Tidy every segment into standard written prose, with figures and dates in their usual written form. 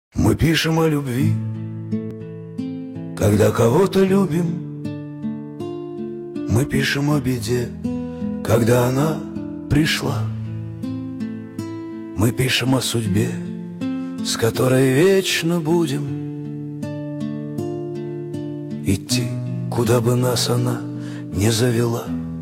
Мы пишем о любви, когда кого-то любим. Мы пишем о беде, когда она пришла. Мы пишем о судьбе, с которой вечно будем идти, куда бы нас она не завела.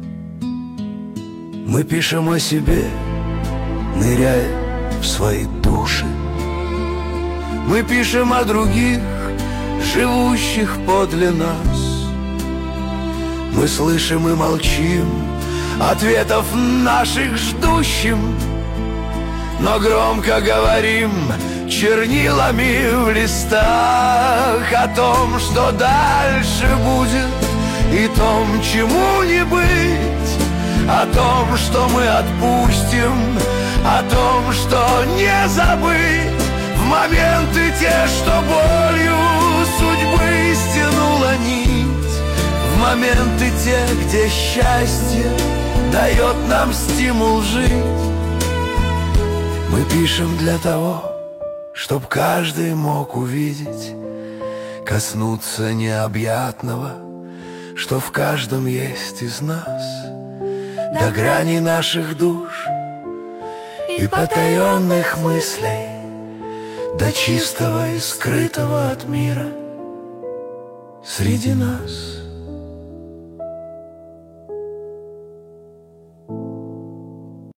Мы пишем о себе, ныряя в свои души. Мы пишем о других, живущих подле нас. Мы слышим и молчим, ответов наших ждущим, но громко говорим чернилами в листах о том, что дальше будет, и том, чему не быть, о том, что мы отпустим, о том, что не забыть. В моменты те, что болью судьбы стянула нить, в моменты те, где счастье дает нам стимул жить. Мы пишем для того, чтоб каждый мог увидеть, коснуться необъятного, что в каждом есть из нас, до грани наших душ и потаенных мыслей, до чистого и скрытого от мира среди нас.